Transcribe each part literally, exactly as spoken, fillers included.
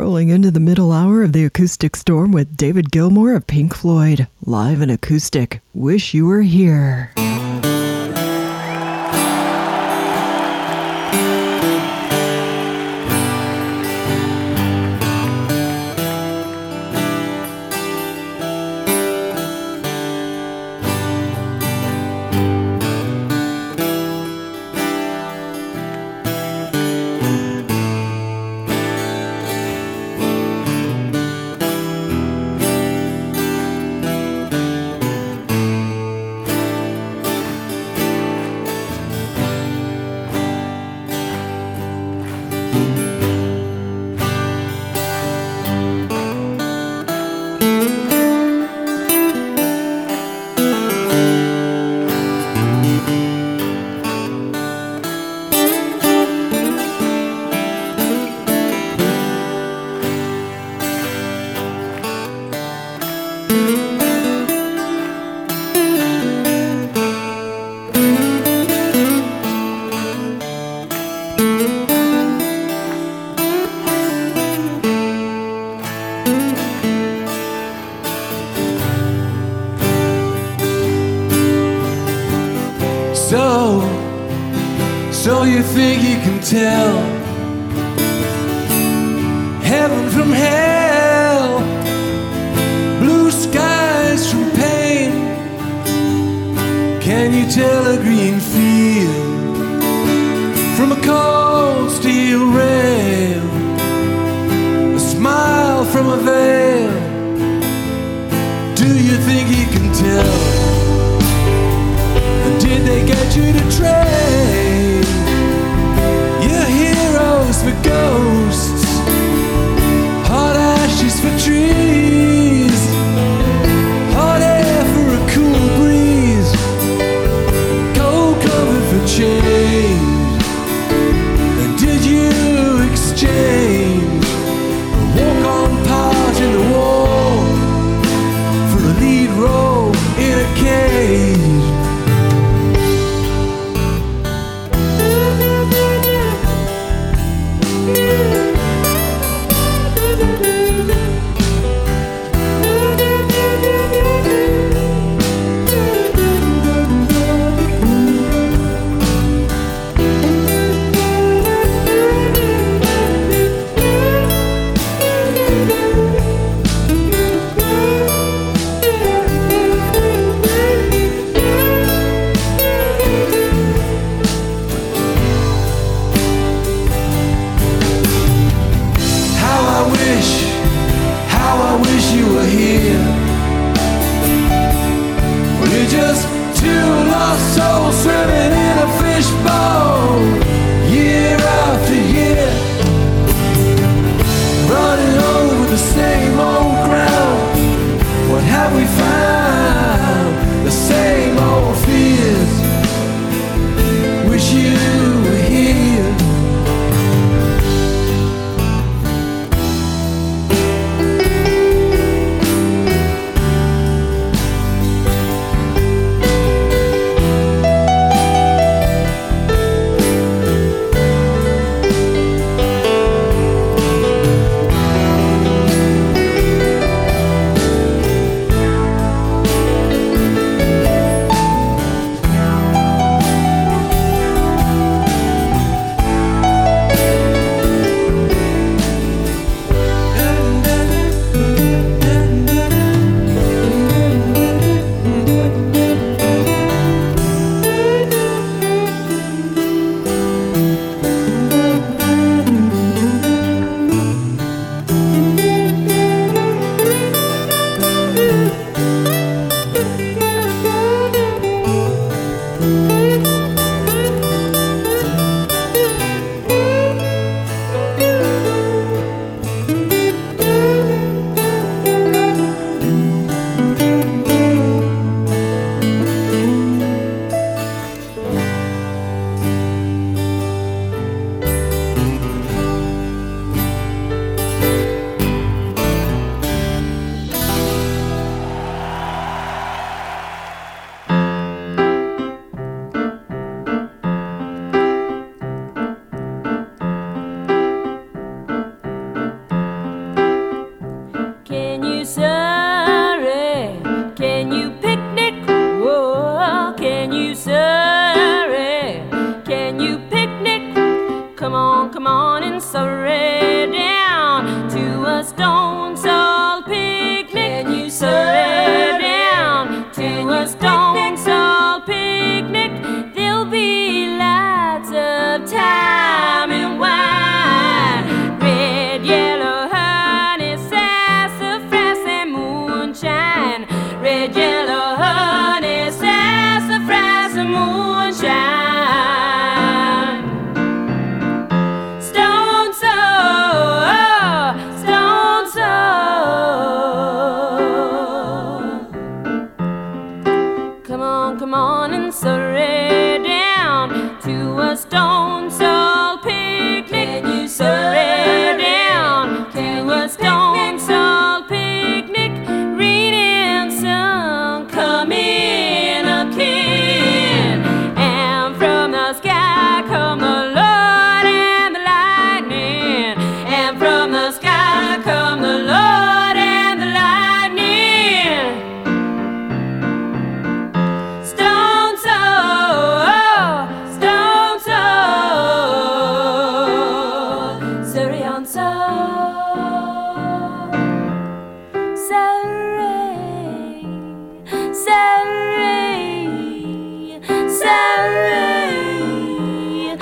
Rolling into the middle hour of the Acoustic Storm with David Gilmour of Pink Floyd, live and acoustic. Wish You Were Here. So, so you think you can tell heaven from hell, blue skies from pain? Can you tell a green field from a cold steel rail, a smile from a veil? Do you think you can tell? Did they get you to trade your heroes for ghosts, hot ashes for trees, hot air for a cool breeze, cold cover for change? And did you on soul. Saturday, Saturday, Saturday,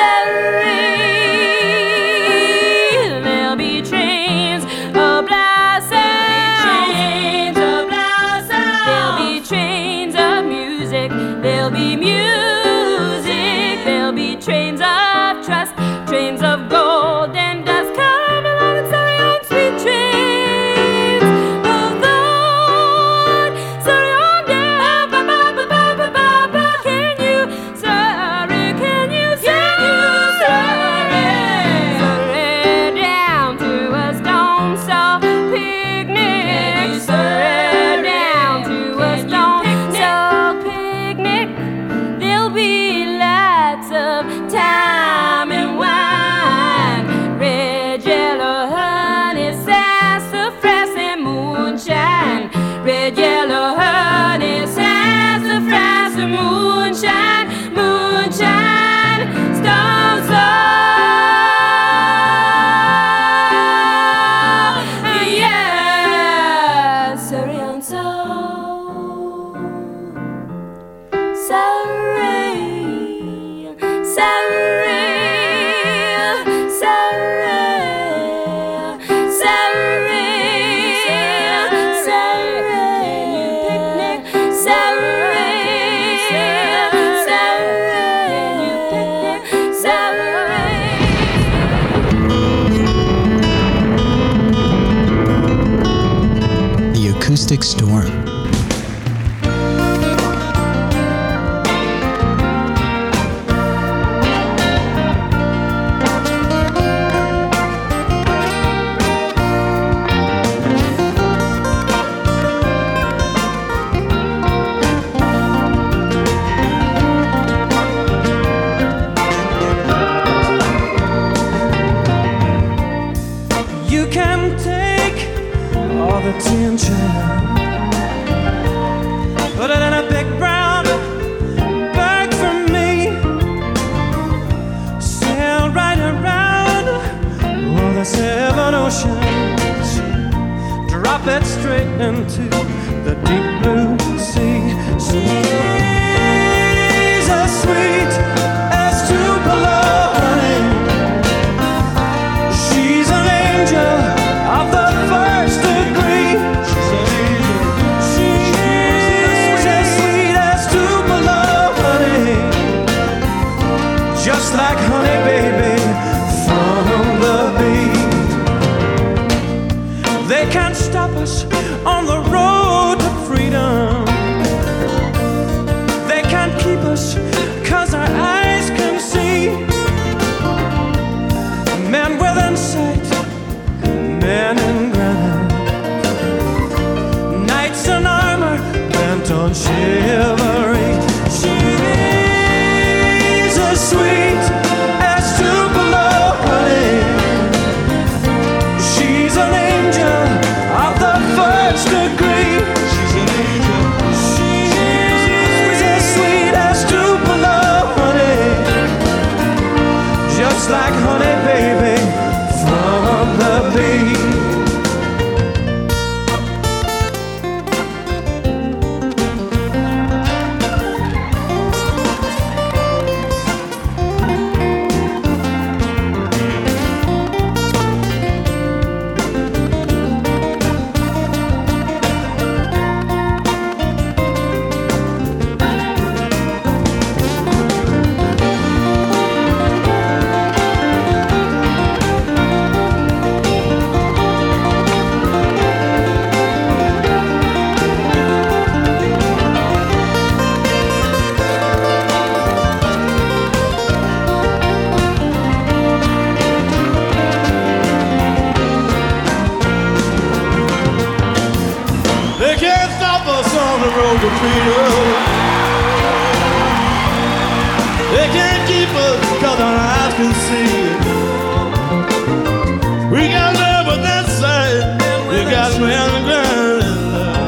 Saturday. There'll be trains of blossoms, trains of blossoms. There'll be trains of music. There'll be music. There'll be trains of trust, trains of gold and dust. Come along and sorry on sweet trains of gold. Sorry on down, ba ba ba ba ba ba ba. Can you sorry? Can you sorry? Sorry down to a stone sow picnic. Sorry down to a stone sow picnic. There'll be lots of time and wine, red, yellow, honey, sassafras and moonshine. Red, yellow, honey, sassafras and moonshine, moonshine, stone soul. Yeah, Surrey on soul. Surrey, Surrey, Surrey, Surrey, Surrey, picnic, Surrey, Surrey, picnic, Surrey. The Acoustic Storm. You can take all the tension, put it in a big brown bag for me, sail right around all the seven oceans, drop it straight into the deep blue sea. She's as sweet as Tupelo honey. She's an angel of the first degree. She's an angel. She's as sweet as Tupelo honey, just like honey, baby, from the bee. They can't stop us on the road to freedom. They can't keep us 'cause our eyes can see. Men within sight, men in granite, knights in armor bent on chivalry. She's as sweet as Tupelo honey. She's an angel of the first degree. She's an angel. She's as sweet as Tupelo honey, just like honey, baby, from the bee. They can't stop us on the road to freedom. They can't keep us 'cause our eyes can see. We got love on that side, we got men on the ground.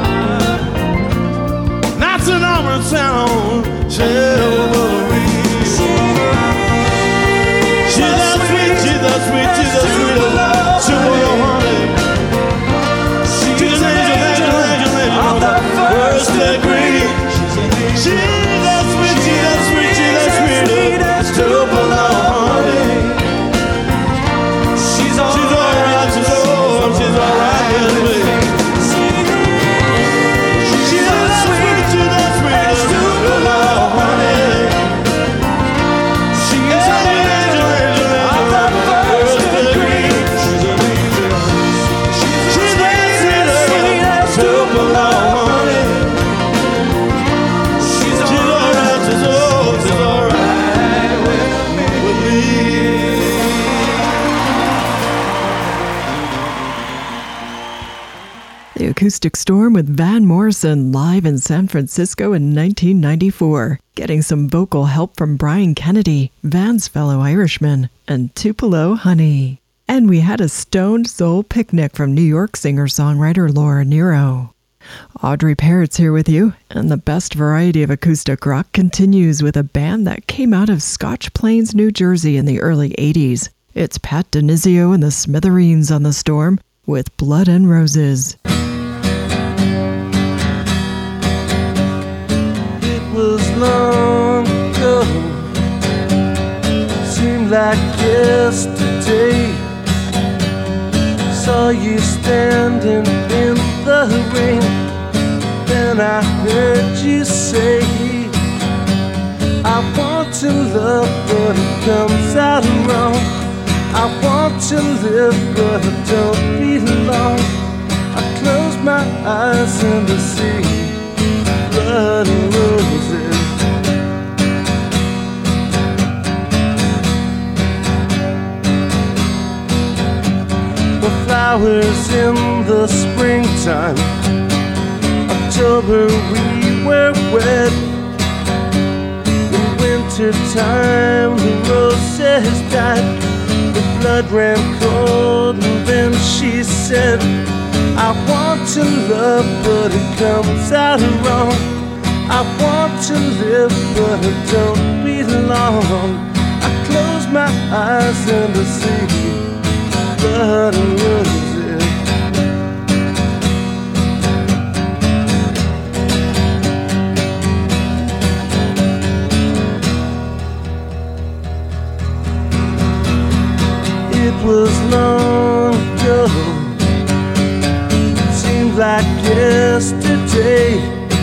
Knights in armor sound chivalry. She's that sweet, she's that sweet, she's that sweet. The Acoustic Storm with Van Morrison live in San Francisco in nineteen ninety-four, getting some vocal help from Brian Kennedy, Van's fellow Irishman, and Tupelo Honey. And we had a stoned soul picnic from New York singer-songwriter Laura Nyro. Audrey Parrott's here with you, and the best variety of acoustic rock continues with a band that came out of Scotch Plains, New Jersey in the early eighties. It's Pat DiNizio and the Smithereens on the Storm with Blood and Roses. It was long ago, seemed like yesterday. Saw you standing in the rain, then I heard you say, I want to love but it comes out wrong. I want to live but I don't belong. I close my eyes and I see blood and roses. Flowers in the springtime, October we were wet. In winter time the roses died, the blood ran cold, and then she said, I want to love but it comes out wrong. I want to live but I don't belong. I close my eyes and I see blood and roses. It was long ago, seemed like yesterday.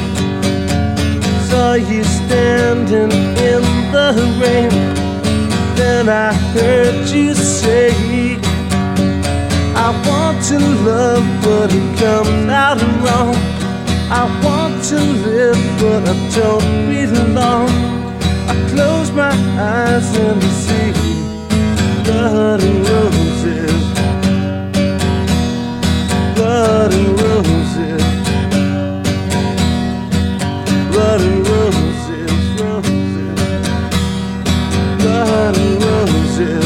Saw you standing in the rain, then I heard you say, I want to love but it comes out wrong. I want to live but I don't belong. I close my eyes and I see blood and roses. Blood and roses. Blood and roses, roses. Blood and roses.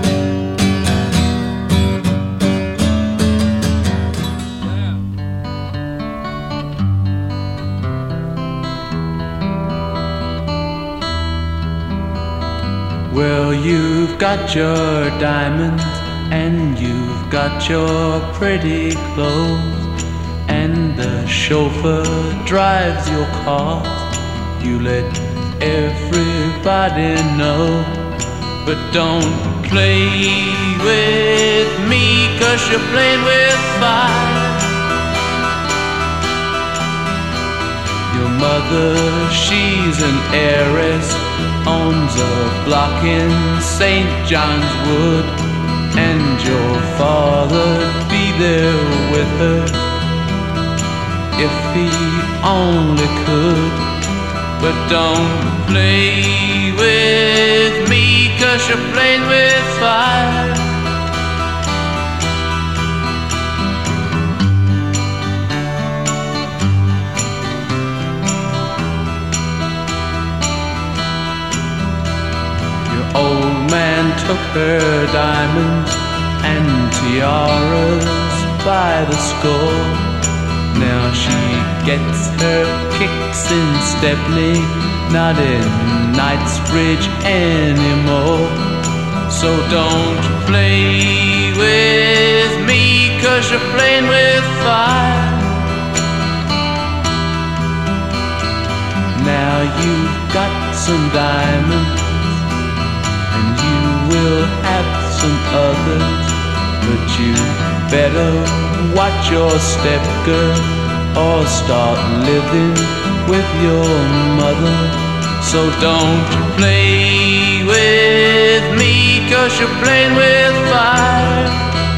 Well, you've got your diamonds and you've got your pretty clothes, and the chauffeur drives your car. You let everybody know, but don't play with me, 'cause you're playing with fire. Your mother, she's an heiress, owns a block in Saint John's Wood, and your father'd be there with her if he only could. But don't play with me, 'cause you're playing with fire. Old man took her diamonds and tiaras by the score. Now she gets her kicks in Stepney, not in Knightsbridge anymore. So don't play with me, 'cause you're playing with fire. Now you've got some diamonds, we'll have some others, but you better watch your step, girl, or start living with your mother. So don't play with me, 'cause you're playing with fire.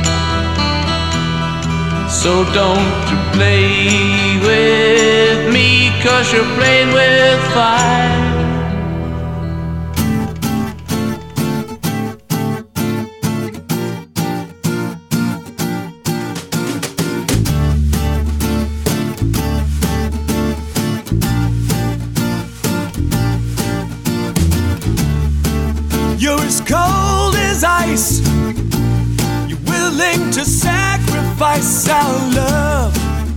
So don't play with me, 'cause you're playing with fire. willing to sacrifice our love.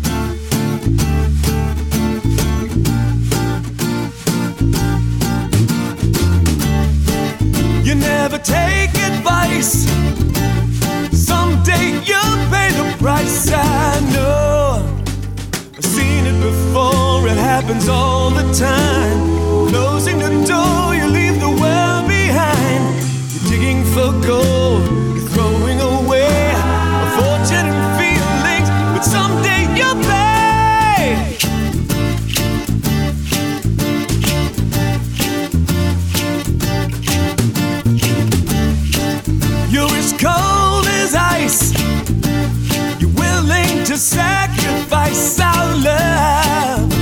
You never take advice. Someday you'll pay the price. I know, I've seen it before. It happens all the time. Closing the door, you leave the world behind. You're digging for gold, you're throwing away a fortune and feelings, but someday you'll pay. You're as cold as ice. You're willing to sacrifice our love.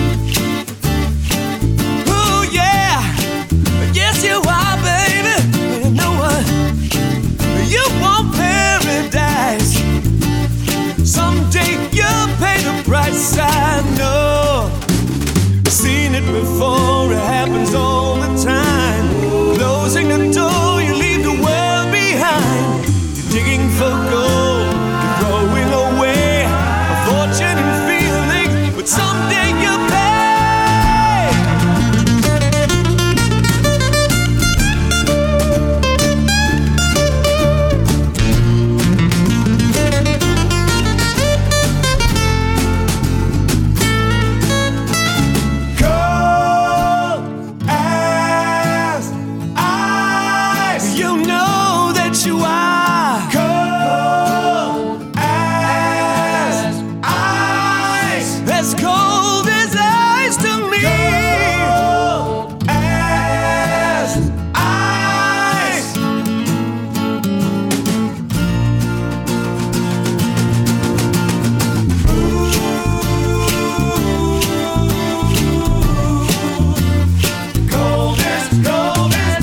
Oh yeah, yes you are, baby. You know what? You want paradise. Someday you'll pay the price. I know, seen it before. It happens all the time. Closing the door, you leave the world behind. You're digging for gold, you're throwing away a fortune and feelings, but someday you'll pay. Cold as ice, you know that you are. Cold as ice, as cold as ice to me. Cold as ice. Cold as, cold as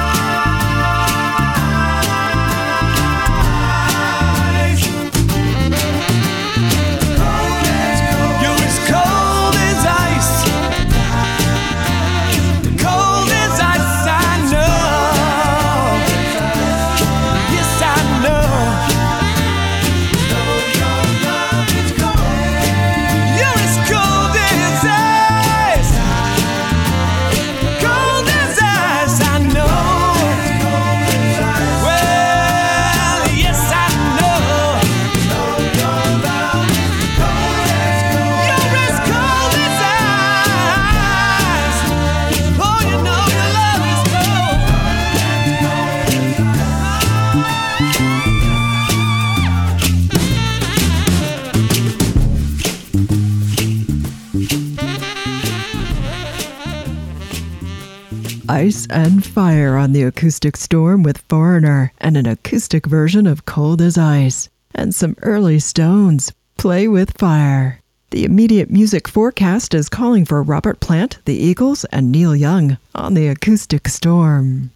ice. You're as cold as ice. Cold as ice, I know. Yes, I know. You're as cold as ice. Cold as ice, I know. Well, yes, I know. You're as cold as ice. Oh, you know your love is cold. Ice and Fire on the Acoustic Storm with Foreigner and an acoustic version of Cold as Ice. And some early Stones, Play with Fire. The immediate music forecast is calling for Robert Plant, the Eagles, and Neil Young on the Acoustic Storm.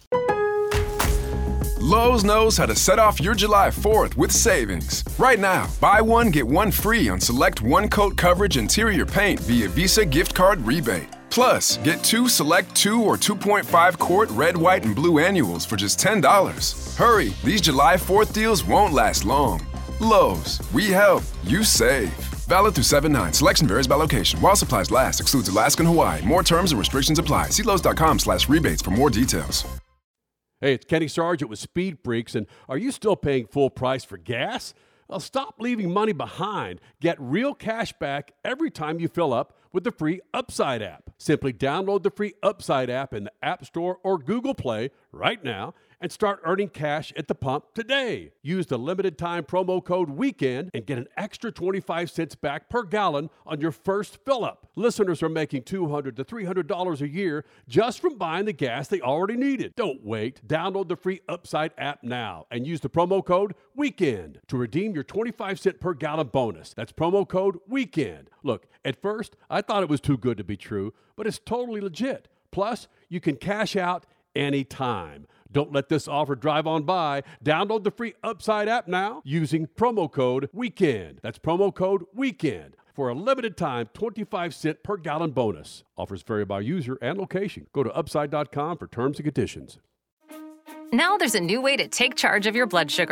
Lowe's knows how to set off your July fourth with savings. Right now, buy one, get one free on select one-coat coverage interior paint via Visa gift card rebate. Plus, get two select two or two point five quart red, white, and blue annuals for just ten dollars. Hurry, these July fourth deals won't last long. Lowe's, we help, you save. Valid through seven nine. Selection varies by location. While supplies last, excludes Alaska and Hawaii. More terms and restrictions apply. See Lowe's.com slash rebates for more details. Hey, it's Kenny Sargent with Speed Freaks, and are you still paying full price for gas? Well, stop leaving money behind. Get real cash back every time you fill up with the free Upside app. Simply download the free Upside app in the App Store or Google Play right now and start earning cash at the pump today. Use the limited time promo code WEEKEND and get an extra twenty-five cents back per gallon on your first fill up. Listeners are making two hundred to three hundred dollars a year just from buying the gas they already needed. Don't wait. Download the free Upside app now and use the promo code WEEKEND to redeem your twenty-five cent per gallon bonus. That's promo code WEEKEND. Look, at first, I thought it was too good to be true, but it's totally legit. Plus, you can cash out anytime. Don't let this offer drive on by. Download the free Upside app now using promo code WEEKEND. That's promo code WEEKEND for a limited time twenty-five cent per gallon bonus. Offers vary by user and location. Go to upside dot com for terms and conditions. Now there's a new way to take charge of your blood sugar.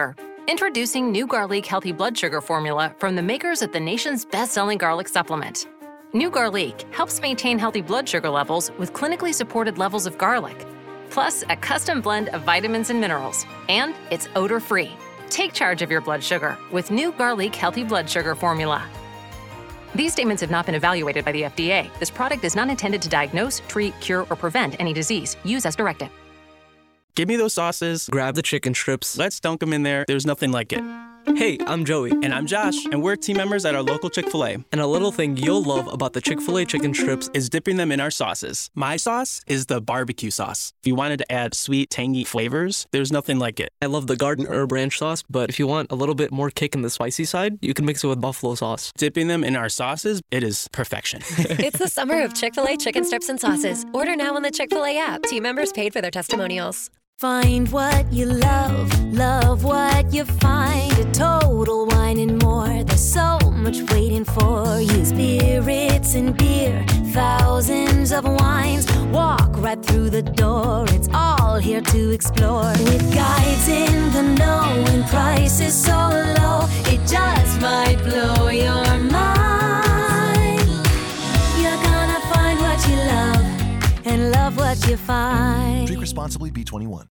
Introducing new Garlic Healthy Blood Sugar Formula from the makers of the nation's best-selling garlic supplement. New Garlic helps maintain healthy blood sugar levels with clinically supported levels of garlic, plus a custom blend of vitamins and minerals, and it's odor-free. Take charge of your blood sugar with new Garlic Healthy Blood Sugar Formula. These statements have not been evaluated by the F D A. This product is not intended to diagnose, treat, cure, or prevent any disease. Use as directed. Give me those sauces. Grab the chicken strips. Let's dunk them in there. There's nothing like it. Hey, I'm Joey. And I'm Josh, and we're team members at our local Chick-fil-A. And a little thing you'll love about the Chick-fil-A chicken strips is dipping them in our sauces. My sauce is the barbecue sauce. If you wanted to add sweet, tangy flavors, there's nothing like it. I love the garden herb ranch sauce, but if you want a little bit more kick in the spicy side, you can mix it with buffalo sauce. Dipping them in our sauces, it is perfection. It's the summer of Chick-fil-A chicken strips and sauces. Order now on the Chick-fil-A app. Team members paid for their testimonials. Find what you love, love what you find. A Total Wine and More. There's so much waiting for you. Spirits and beer, thousands of wines. Walk right through the door. It's all here to explore. With guides in the know and prices so low, it just might blow your mind. You're gonna find what you love and love what you find. Drink responsibly. B twenty-one.